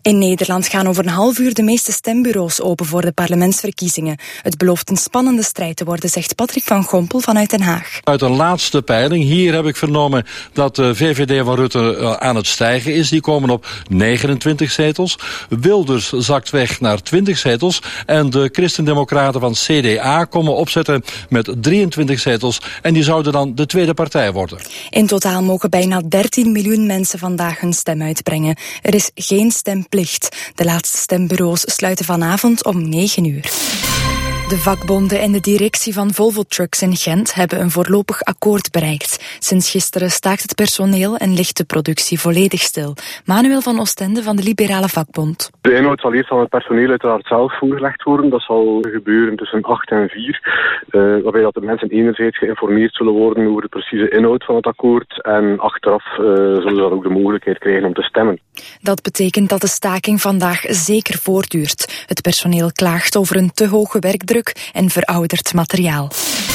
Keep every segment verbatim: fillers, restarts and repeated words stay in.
In Nederland gaan over een half uur de meeste stembureaus open voor de parlementsverkiezingen. Het belooft een spannende strijd te worden, zegt Patrick van Gompel vanuit Den Haag. Uit een laatste peiling, hier heb ik vernomen dat de V V D van Rutte aan het stijgen is. Die komen op negenentwintig zetels. Wilders zakt weg naar twintig zetels. En de Christendemocraten van C D A komen opzetten met drieëntwintig zetels. En die zouden dan de tweede partij worden. In totaal mogen bijna dertien miljoen mensen vandaag hun stem uitbrengen. Er is geen stemplicht. De laatste stembureaus sluiten vanavond om negen uur. De vakbonden en de directie van Volvo Trucks in Gent hebben een voorlopig akkoord bereikt. Sinds gisteren staakt het personeel en ligt de productie volledig stil. Manuel van Oostende van de Liberale Vakbond. De inhoud zal eerst aan het personeel uiteraard zelf voorgelegd worden. Dat zal gebeuren tussen acht en vier. Uh, waarbij dat de mensen enerzijds geïnformeerd zullen worden over de precieze inhoud van het akkoord. En achteraf uh, zullen ze dan ook de mogelijkheid krijgen om te stemmen. Dat betekent dat de staking vandaag zeker voortduurt. Het personeel klaagt over een te hoge werkdruk en verouderd materiaal.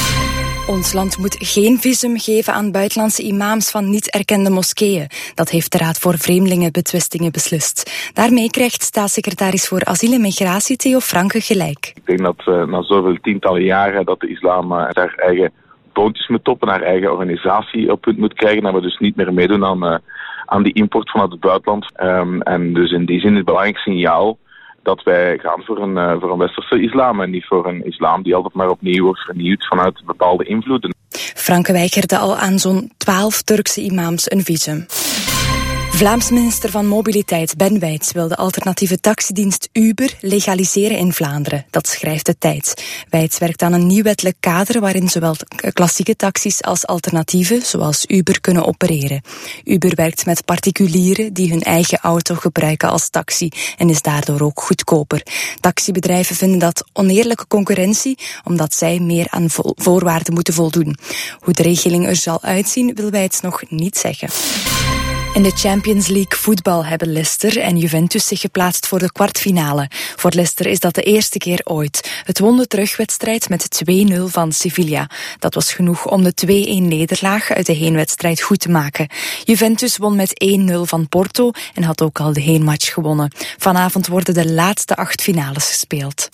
Ons land moet geen visum geven aan buitenlandse imams van niet erkende moskeeën. Dat heeft de Raad voor Vreemdelingenbetwistingen beslist. Daarmee krijgt staatssecretaris voor asiel en migratie Theo Franke gelijk. Ik denk dat uh, na zoveel tientallen jaren dat de islam uh, haar eigen toontjes moet toppen, haar eigen organisatie op punt moet krijgen. En we dus niet meer meedoen aan, uh, aan die import vanuit het buitenland. Um, en dus in die zin is het belangrijk signaal dat wij gaan voor een, uh, voor een westerse islam en niet voor een islam die altijd maar opnieuw wordt vernieuwd vanuit bepaalde invloeden. Franke weigerde al aan zo'n twaalf Turkse imams een visum. Vlaams minister van Mobiliteit Ben Wijts wil de alternatieve taxidienst Uber legaliseren in Vlaanderen. Dat schrijft de Tijd. Wijts werkt aan een nieuw wettelijk kader waarin zowel klassieke taxis als alternatieven, zoals Uber, kunnen opereren. Uber werkt met particulieren die hun eigen auto gebruiken als taxi en is daardoor ook goedkoper. Taxibedrijven vinden dat oneerlijke concurrentie, omdat zij meer aan vo- voorwaarden moeten voldoen. Hoe de regeling er zal uitzien, wil Wijts nog niet zeggen. In de Champions League voetbal hebben Leicester en Juventus zich geplaatst voor de kwartfinale. Voor Leicester is dat de eerste keer ooit. Het won de terugwedstrijd met twee nul van Sevilla. Dat was genoeg om de twee-een nederlaag uit de heenwedstrijd goed te maken. Juventus won met één nul van Porto en had ook al de heenmatch gewonnen. Vanavond worden de laatste acht finales gespeeld.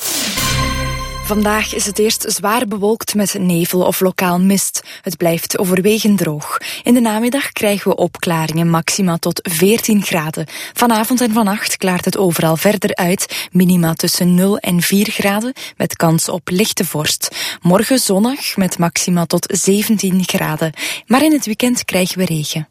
Vandaag is het eerst zwaar bewolkt met nevel of lokaal mist. Het blijft overwegend droog. In de namiddag krijgen we opklaringen, maxima tot veertien graden. Vanavond en vannacht klaart het overal verder uit. Minima tussen nul en vier graden, met kans op lichte vorst. Morgen zonnig met maxima tot zeventien graden. Maar in het weekend krijgen we regen.